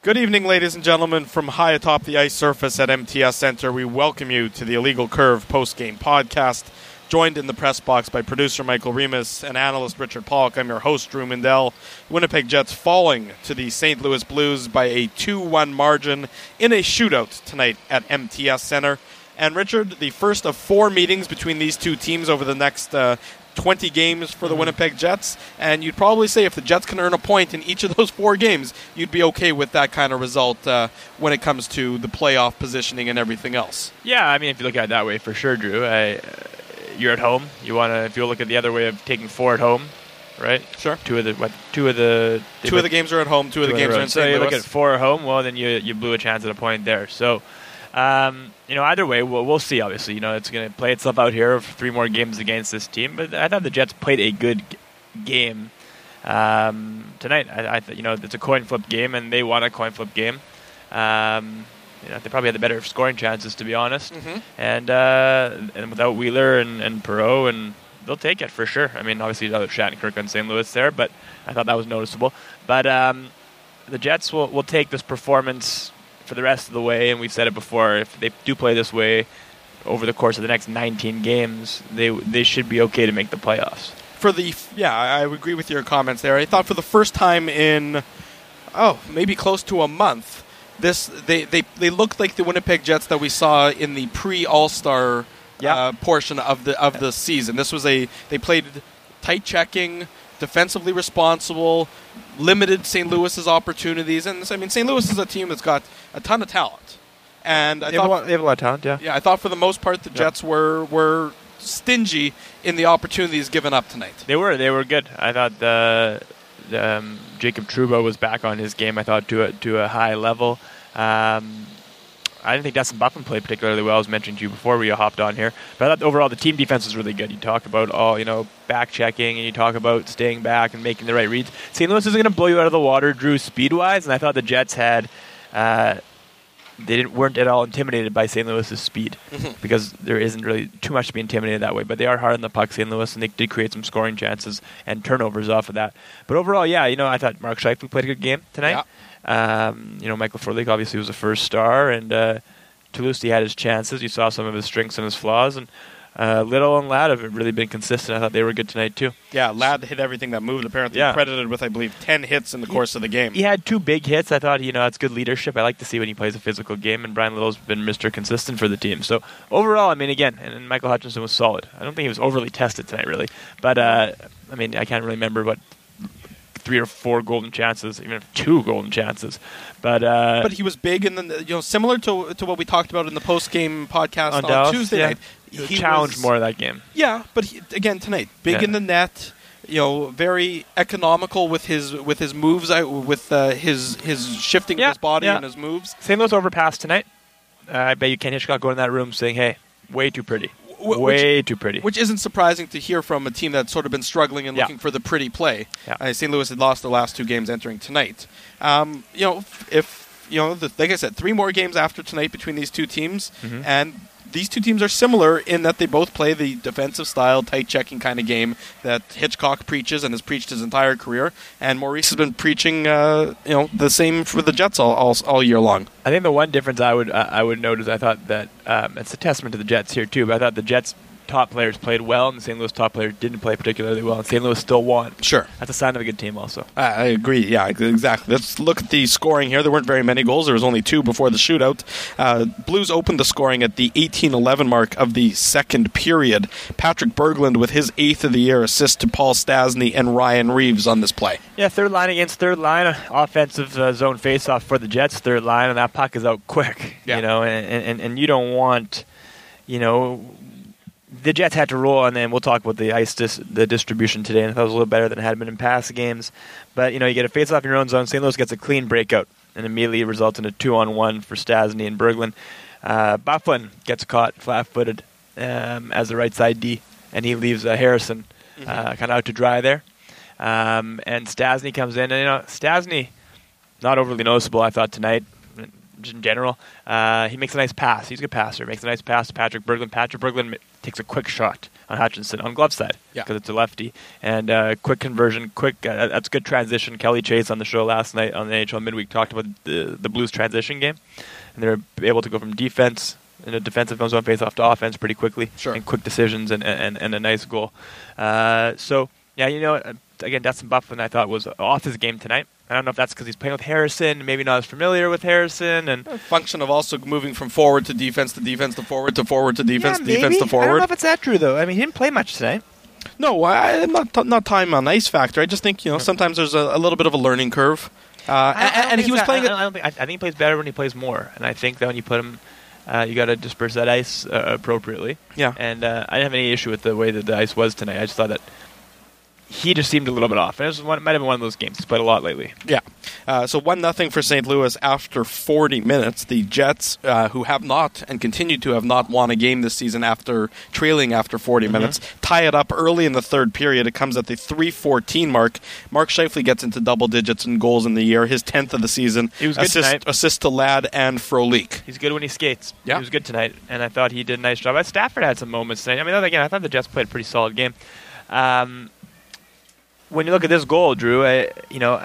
Good evening, ladies and gentlemen. From high atop the ice surface at MTS Center, we welcome you to the Illegal Curve post-game podcast. Joined in the press box by producer Michael Remus and analyst Richard Pollock. I'm your host, Drew Mindell. Winnipeg Jets falling to the St. Louis Blues by a 2-1 margin in a shootout tonight at MTS Center. And Richard, the first of 4 meetings between these two teams over the next 20 games for the Winnipeg Jets, and you'd probably say if the Jets can earn a point in each of those 4 games, you'd be okay with that kind of result when it comes to the playoff positioning and everything else. Yeah, I mean, if you look at it that way, for sure, Drew. You're at home. You want to, if you look at the other way of taking 4 at home, right? Sure. Two of the games are at home. Two of the games are in St. Louis. So you look at 4 at home. Well, then you blew a chance at a point there. So. Either way, we'll see, obviously. It's going to play itself out here for 3 more games against this team. But I thought the Jets played a good game tonight. I it's a coin flip game, and they won a coin flip game. They probably had the better scoring chances, to be honest. Mm-hmm. And without Wheeler and Perreault, and they'll take it for sure. I mean, obviously, without Shattenkirk on St. Louis there, but I thought that was noticeable. But the Jets will take this performance for the rest of the way, and we've said it before, if they do play this way over the course of the next 19 games, they should be okay to make the playoffs. I would agree with your comments there. I thought for the first time in, maybe close to a month, they looked like the Winnipeg Jets that we saw in the pre-All-Star portion of the season. They played tight checking, defensively responsible, limited St. Louis's opportunities, and St. Louis is a team that's got a ton of talent. And they have a lot of talent. Yeah, I thought for the most part the Jets were stingy in the opportunities given up tonight. They were good. I thought Jacob Trouba was back on his game. I thought to a high level. I didn't think Dustin Buffin played particularly well, as mentioned to you before we hopped on here. But I thought overall the team defense was really good. You talk about back checking, and you talk about staying back and making the right reads. St. Louis is going to blow you out of the water, Drew, speed-wise, and I thought the Jets weren't at all intimidated by St. Louis's speed, because there isn't really too much to be intimidated that way. But they are hard on the puck, St. Louis, and they did create some scoring chances and turnovers off of that. But overall, I thought Mark Scheifele played a good game tonight. Yeah. Michael Frolik obviously was a first star, and Toulouse had his chances. You saw some of his strengths and his flaws, and Little and Ladd have really been consistent. I thought they were good tonight too. Yeah, Ladd hit everything that moved. Apparently, credited with, I believe, 10 hits in the course of the game. He had 2 big hits. I thought, that's good leadership. I like to see when he plays a physical game, and Brian Little's been Mr. Consistent for the team. So overall, and Michael Hutchinson was solid. I don't think he was overly tested tonight, really. But I can't really remember what 3 or 4 golden chances, even 2 golden chances, but he was big, and similar to what we talked about in the post-game podcast on Dallas, Tuesday night. He challenged more of that game. Yeah, but again tonight, big in the net. Very economical with his moves, with his shifting of his body and his moves. St. Louis overpassed tonight. I bet you Ken Hitchcock going in that room saying, "Hey, way too pretty." Way too pretty. Which isn't surprising to hear from a team that's sort of been struggling and looking for the pretty play. Yeah. St. Louis had lost the last 2 games entering tonight. Like I said, 3 more games after tonight between these 2 teams, and these 2 teams are similar in that they both play the defensive style, tight checking kind of game that Hitchcock preaches and has preached his entire career, and Maurice has been preaching the same for the Jets all year long. I think the one difference I would note is I thought that it's a testament to the Jets here too, but I thought the Jets top players played well, and the St. Louis top players didn't play particularly well, and St. Louis still won. Sure. That's a sign of a good team also. I agree. Yeah, exactly. Let's look at the scoring here. There weren't very many goals. There was only 2 before the shootout. Blues opened the scoring at the 18:11 mark of the second period. Patrick Berglund with his 8th of the year assist to Paul Stastny and Ryan Reeves on this play. Yeah, third line against third line. Offensive zone faceoff for the Jets, third line, and that puck is out quick. Yeah. And you don't want, the Jets had to roll, and then we'll talk about the distribution today, and I thought it was a little better than it had been in past games. But, you get a face-off in your own zone. St. Louis gets a clean breakout, and immediately results in a 2-on-1 for Stastny and Berglund. Bufflin gets caught flat-footed as the right side D, and he leaves Harrison kind of out to dry there. And Stastny comes in, and, Stastny, not overly noticeable, I thought, tonight. Just in general, he makes a nice pass. He's a good passer. Makes a nice pass to Patrick Berglund. Patrick Berglund takes a quick shot Hutchinson on glove side Yeah. because it's a lefty. And quick conversion, that's good transition. Kelly Chase on the show last night on the NHL Midweek talked about the Blues transition game. And they're able to go from defense in a defensive zone face-off to offense pretty quickly. Sure. And quick decisions and a nice goal. So, yeah, again, Dustin Byfuglien I thought was off his game tonight. I don't know if that's because he's playing with Harrison, maybe not as familiar with Harrison. And A function of also moving from forward to defense to forward to forward to defense to defense to I don't forward. know if it's that true, though. I mean, he didn't play much tonight. No, I'm not time on ice factor. I just think sometimes there's a little bit of a learning curve. And he was playing. I think he plays better when he plays more. And I think that when you put him, you got to disperse that ice appropriately. Yeah. And I didn't have any issue with the way that the ice was tonight. I just thought that he just seemed a little bit off. It might have been one of those games. He's played a lot lately. Yeah. So 1-0 for St. Louis after 40 minutes. The Jets, who have not and continue to have not won a game this season after trailing after 40 minutes, tie it up early in the third period. It comes at the 3:14 mark. Mark Scheifele gets into double digits in goals in the year, his 10th of the season. He was good tonight. Assist to Ladd and Frolik. He's good when he skates. Yeah. He was good tonight, and I thought he did a nice job. Stafford had some moments tonight. I mean, again, I thought the Jets played a pretty solid game. When you look at this goal, Drew, the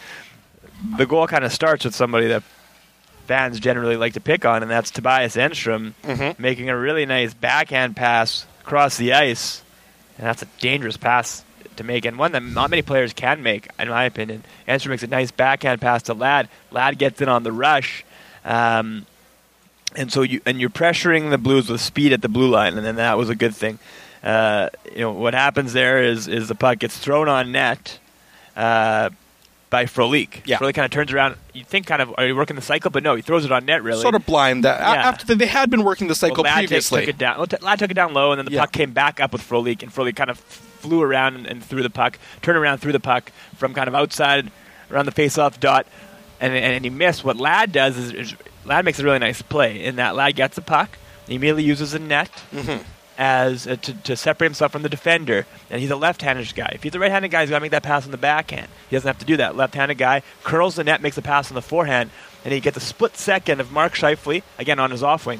goal kind of starts with somebody that fans generally like to pick on, and that's Tobias Enstrom making a really nice backhand pass across the ice, and that's a dangerous pass to make, and one that not many players can make, in my opinion. Enstrom makes a nice backhand pass to Ladd. Ladd gets in on the rush, and so you're pressuring the Blues with speed at the blue line, and then that was a good thing. What happens there is the puck gets thrown on net by Frolik. Yeah. Frolik kind of turns around. You think are you working the cycle? But no, he throws it on net, really. Sort of blind. After they had been working the cycle previously. Ladd took it down low, and then the puck came back up with Frolik, and Frolik kind of flew around and threw the puck, turned around, threw the puck from kind of outside around the face-off dot, and he missed. What Ladd does is Ladd makes a really nice play in that Ladd gets the puck, he immediately uses the net, as to separate himself from the defender, and he's a left-handed guy. If he's a right-handed guy, he's got to make that pass on the backhand. He doesn't have to do that. Left-handed guy curls the net, makes a pass on the forehand, and he gets a split second of Mark Scheifele, again on his off wing.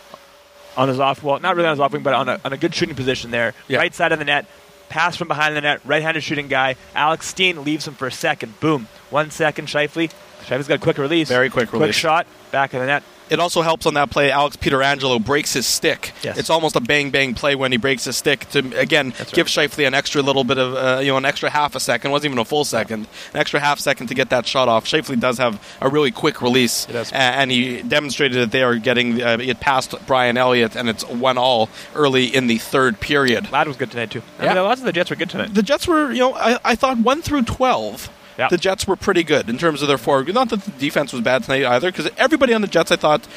Not really on his off wing, but on a good shooting position there. Yeah. Right side of the net, pass from behind the net, right-handed shooting guy. Alex Steen leaves him for a second. Boom. 1 second, Scheifele's got a quick release. Very quick release. Quick shot, back of the net. It also helps on that play. Alex Pietrangelo breaks his stick. Yes. It's almost a bang-bang play when he breaks his stick to, again, give Scheifele an extra little bit of, an extra half a second. It wasn't even a full second. An extra half second to get that shot off. Scheifele does have a really quick release. And he demonstrated that they are getting it past Brian Elliott, and it's 1-1 early in the third period. Ladd was good tonight, too. I mean, lots of the Jets were good tonight. The Jets were, I thought 1 through 12. Yeah. The Jets were pretty good in terms of their forward. Not that the defense was bad tonight either, because everybody on the Jets, I thought,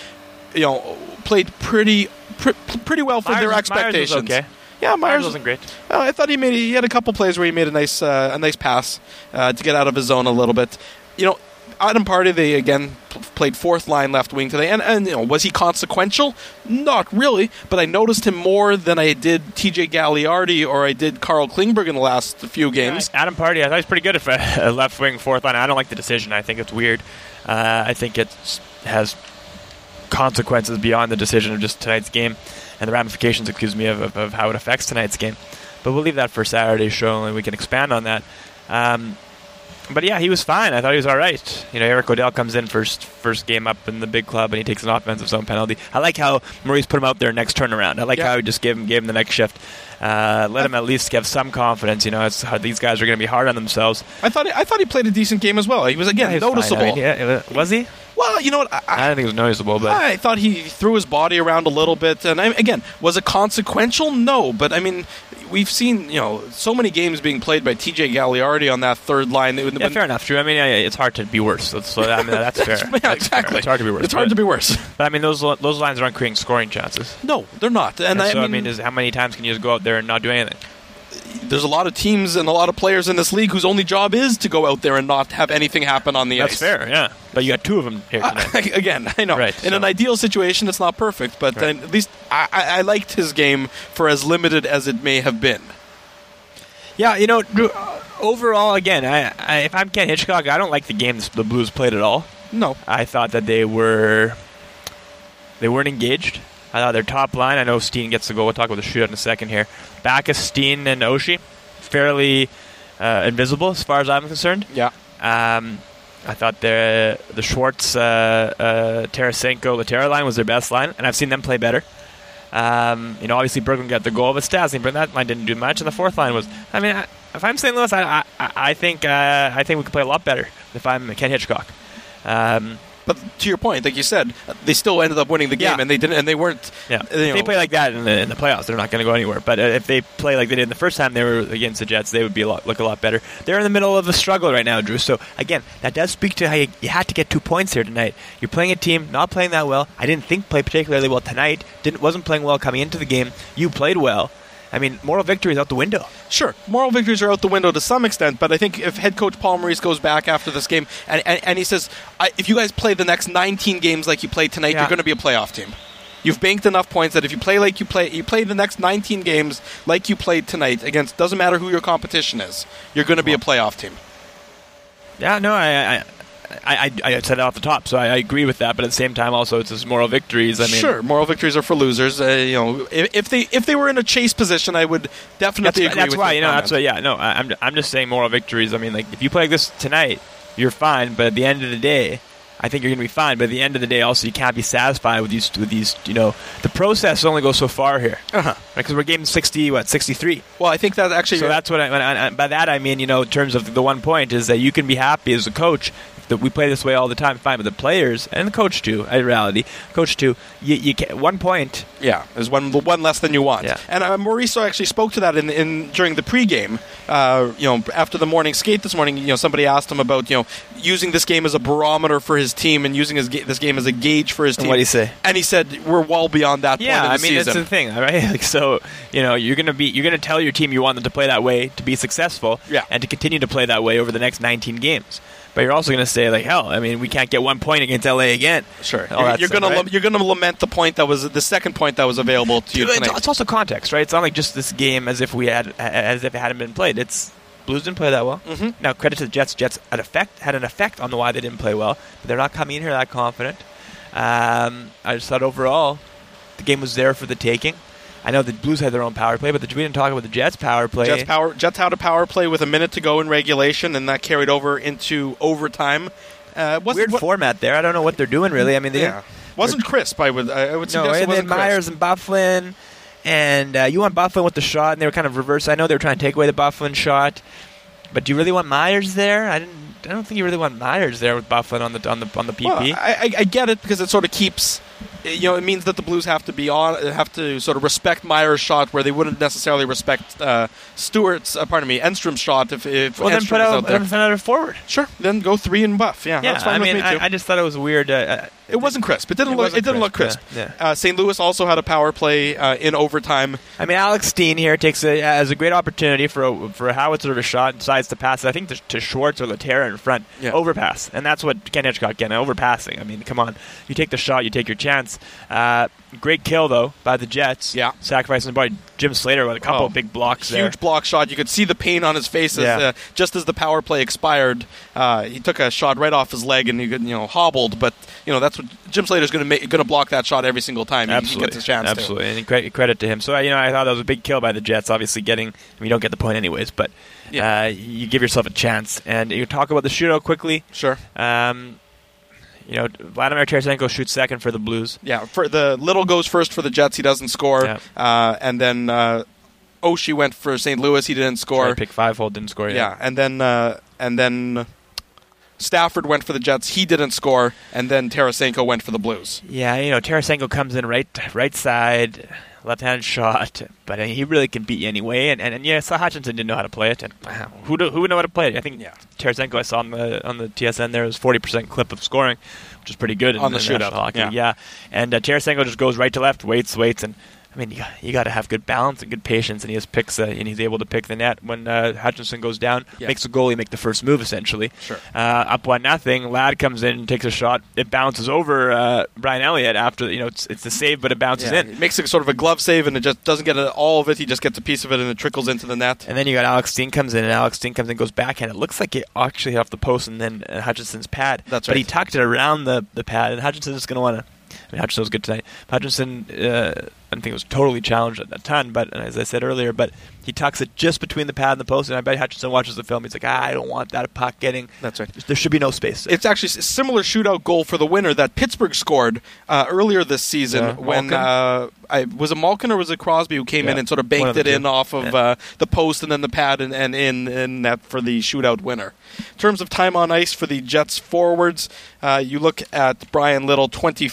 played pretty well for their expectations. Myers was okay. Yeah, Myers wasn't great. I thought he had a couple plays where he made a nice pass to get out of his zone a little bit. Adam Party, they again played fourth line left wing today, and was he consequential? Not really, but I noticed him more than I did TJ Gagliardi or I did Carl Klingberg in the last few games. Adam Party, I thought he was pretty good at a left wing fourth line. I don't like the decision. I think it's weird. I think it has consequences beyond the decision of just tonight's game and the ramifications, of how it affects tonight's game. But we'll leave that for Saturday's show, and we can expand on that. But yeah, he was fine. I thought he was all right. Eric O'Dell comes in first game up in the big club, and he takes an offensive zone penalty. I like how Maurice put him out there next turnaround. I like how he just gave him the next shift. Let him at least have some confidence. It's how these guys are going to be hard on themselves. I thought he played a decent game as well. He was again noticeable. Was he? Well, you know what? I don't think it was noticeable, but I thought he threw his body around a little bit. And again, was it consequential? No, but I mean, we've seen so many games being played by TJ Gagliardi on that third line. Fair enough, Drew. I mean, it's hard to be worse. That's fair. Yeah, exactly. It's hard to be worse. It's hard to be worse. But I mean, those lines aren't creating scoring chances. No, they're not. And so I mean, how many times can you just go out there and not do anything? There's a lot of teams and a lot of players in this league whose only job is to go out there and not have anything happen on the ice. That's fair, yeah. But you got two of them here tonight. Again, I know. Right, in an ideal situation, it's not perfect, but at least I liked his game for as limited as it may have been. Yeah, overall, again, if I'm Ken Hitchcock, I don't like the game the Blues played at all. No. I thought that they weren't engaged. I I thought their top line, I know Steen gets the goal. We'll talk about the shootout in a second here. Backus, Steen, and Oshie, fairly invisible as far as I'm concerned. Yeah. I thought the Schwartz, Tarasenko, Laterra line was their best line, and I've seen them play better. Obviously Berglund got the goal, but Stastny, but that line didn't do much, and the fourth line was. I mean, if I'm St. Louis, I think we could play a lot better if I'm Ken Hitchcock. But to your point, like you said, they still ended up winning the game, and they didn't, and they weren't. Yeah, if they play like that in the playoffs, they're not going to go anywhere. But if they play like they did the first time they were against the Jets, they would look a lot better. They're in the middle of a struggle right now, Drew. So again, that does speak to how you had to get 2 points here tonight. You're playing a team not playing that well. I didn't think played particularly well tonight. Wasn't playing well coming into the game. You played well. I mean, moral victory is out the window. Sure, moral victories are out the window to some extent, but I think if head coach Paul Maurice goes back after this game and he says, if you guys play the next 19 games like you played tonight, you're going to be a playoff team. You've banked enough points that if you play like you play the next 19 games like you played tonight against, doesn't matter who your competition is, you're going to be a playoff team. Yeah, no, I said it off the top, so I agree with that. But at the same time, also it's just moral victories. I mean, sure, moral victories are for losers. If they were in a chase position, I would definitely agree. That's with why. that That's why. Yeah, no, I'm just saying moral victories. I mean, like if you play like this tonight, you're fine. But at the end of the day, I think you're going to be fine. But at the end of the day, also you can't be satisfied with these. The process only goes so far here. Because we're game 63. Well, I think that actually. So that's what by that I mean. In terms of the 1 point is that you can be happy as a coach. That we play this way all the time, fine, but the players and the coach too. In reality, coach too. You can, 1 point. Yeah, is one less than you want. Yeah. And Maurice actually spoke to that in during the pregame. After the morning skate this morning, somebody asked him about using this game as a barometer for his team and using this game as a gauge for his team. And what did he say? And he said we're well beyond that point of the season. That's the thing, right? Like, so you're gonna tell your team you want them to play that way to be successful, and to continue to play that way over the next 19 games. But you're also going to say, like, hell, I mean, we can't get 1 point against LA again. Sure. You're going to lament the point that was the second point that was available to you tonight. It's also context, right? It's not like just this game as if it hadn't been played. It's Blues didn't play that well. Mm-hmm. Now, credit to the Jets. Jets had an effect on why they didn't play well. But they're not coming in here that confident. I just thought overall the game was there for the taking. I know the Blues had their own power play, but we didn't talk about the Jets' power play. Jets had a power play with a minute to go in regulation, and that carried over into overtime. Weird format there. I don't know what they're doing, really. I mean, wasn't crisp. I would suggest it wasn't Myers crisp. and Bufflin, and you want Bufflin with the shot, and they were kind of reverse. I know they were trying to take away the Bufflin shot, but do you really want Myers there? I don't think you really want Myers there with Bufflin on the PP. Well, I get it because it sort of keeps. It means that the Blues have to sort of respect Myers' shot where they wouldn't necessarily respect Enstrom's shot if then Enstrom put was out there. another forward. Sure, then go 3 and Buff. Yeah, that's fine with me too. I just thought it was weird. It wasn't crisp. It didn't look crisp. Yeah. St. Louis also had a power play in overtime. I mean, Alex Steen here has a great opportunity for a howitzer of a shot and decides to pass it, I think, to Schwartz or Laterra in front. Yeah. Overpass. And that's what Ken Hitchcock getting, overpassing. I mean, come on. You take the shot, you take your chance. Great kill, though, by the Jets. Yeah. Sacrificing the body. Jim Slater with a couple of big blocks there. Huge block shot. You could see the pain on his face just as the power play expired. He took a shot right off his leg and he hobbled, but that's what Jim Slater's going to block that shot every single time he gets a chance. Absolutely, and credit to him. So I thought that was a big kill by the Jets. Obviously, you don't get the point anyways, but you give yourself a chance. And you talk about the shootout quickly. Sure. Vladimir Tarasenko shoots second for the Blues. Yeah, for the Little goes first for the Jets. He doesn't score. Yeah. And then Oshie went for St. Louis. He didn't score. Pick 5-hole didn't score. Yeah, and then Stafford went for the Jets. He didn't score. And then Tarasenko went for the Blues. Yeah, Tarasenko comes in right side, left-handed shot, but he really can beat you anyway. And so Hutchinson didn't know how to play it. And who would know how to play it? I think Tarasenko, I saw on the TSN there, was 40% clip of scoring, which is pretty good on the shootout. Hockey. Yeah. And Tarasenko just goes right to left, waits, and I mean, you got to have good balance and good patience, and he's able to pick the net when Hutchinson goes down, makes a goalie make the first move essentially. Sure. Up 1-0, Ladd comes in and takes a shot. It bounces over Brian Elliott after it's a save, but it bounces in. It makes it sort of a glove save, and it just doesn't get all of it. He just gets a piece of it, and it trickles into the net. And then you got Alex Steen comes in, and goes backhand. It looks like it actually hit off the post and then Hutchinson's pad. That's right. But he right. tucked it around the pad, and Hutchinson's just going to want to I mean, Hutchinson was good tonight. Hutchinson, I think, was totally challenged a ton, but as I said earlier, but he tucks it just between the pad and the post, and I bet Hutchinson watches the film. He's like, I don't want that puck getting. That's right. There should be no space there. It's actually a similar shootout goal for the winner that Pittsburgh scored earlier this season when was it Malkin or was it Crosby who came in and sort of banked it in off of the post and then the pad and in net for the shootout winner. In terms of time on ice for the Jets forwards, you look at Brian Little,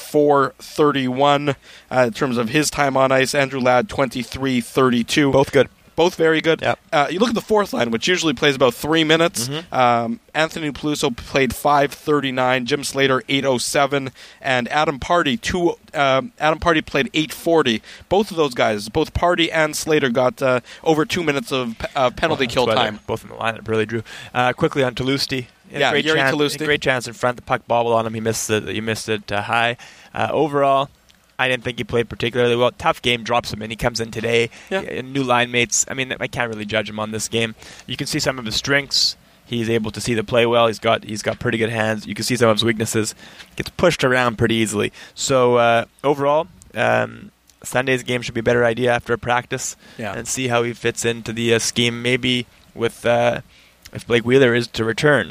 24-31 in terms of his time on ice. Andrew Ladd, 23-32. Both good. Both very good. Yep. You look at the fourth line, which usually plays about 3 minutes. Anthony Peluso played 5:39. Jim Slater 8:07, and Adam Party Adam Party played 8:40. Both of those guys, both Party and Slater, got over 2 minutes of penalty kill time. Both in the lineup really drew. Quickly on Toulouse. Yuri Toulouse. Great chance in front. The puck bobbled on him. He missed it high. Overall, I didn't think he played particularly well. Tough game, drops him in. He comes in today. New line mates. I mean, I can't really judge him on this game. You can see some of his strengths. He's able to see the play well. He's got pretty good hands. You can see some of his weaknesses. Gets pushed around pretty easily. So overall, Sunday's game should be a better idea after a practice and see how he fits into the scheme. Maybe with if Blake Wheeler is to return.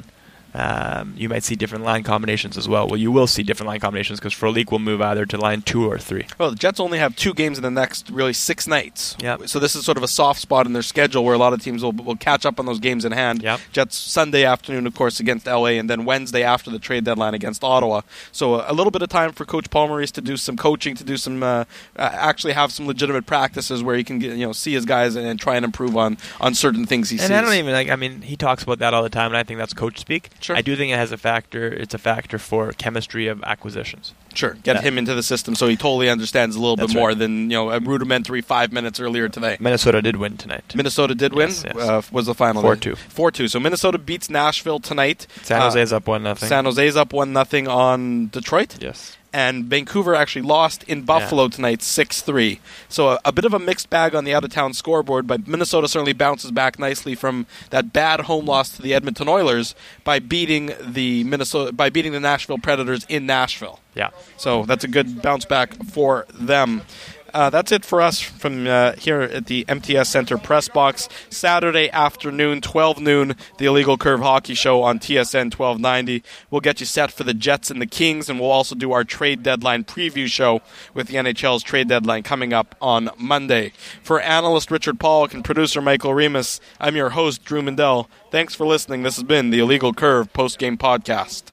You might see different line combinations as well. Well, you will see different line combinations because Frolik will move either to line 2 or 3. Well, the Jets only have 2 games in the next, really, 6 nights. Yep. So this is sort of a soft spot in their schedule where a lot of teams will catch up on those games in hand. Yep. Jets Sunday afternoon, of course, against LA, and then Wednesday after the trade deadline against Ottawa. So a little bit of time for Coach Paul Maurice to do some coaching, to do some actually have some legitimate practices where he can see his guys and try and improve on certain things he sees. And I don't even he talks about that all the time, and I think that's coach speak. Sure. I do think it has it's a factor for chemistry of acquisitions. Sure, get him into the system so he totally understands a little bit more than a rudimentary 5 minutes earlier today. Minnesota did win tonight. Minnesota did win? Yes. Was the final 4-2. 4-2. So Minnesota beats Nashville tonight. San Jose's up 1-0. San Jose's up 1-0 on Detroit. Yes. And Vancouver actually lost in Buffalo tonight 6-3. So a bit of a mixed bag on the out-of-town scoreboard, but Minnesota certainly bounces back nicely from that bad home loss to the Edmonton Oilers by beating the Nashville Predators in Nashville. Yeah. So that's a good bounce back for them. That's it for us from here at the MTS Center Press Box. Saturday afternoon, 12 noon, the Illegal Curve Hockey Show on TSN 1290. We'll get you set for the Jets and the Kings, and we'll also do our trade deadline preview show with the NHL's trade deadline coming up on Monday. For analyst Richard Pollock and producer Michael Remus, I'm your host, Drew Mandel. Thanks for listening. This has been the Illegal Curve Post-Game Podcast.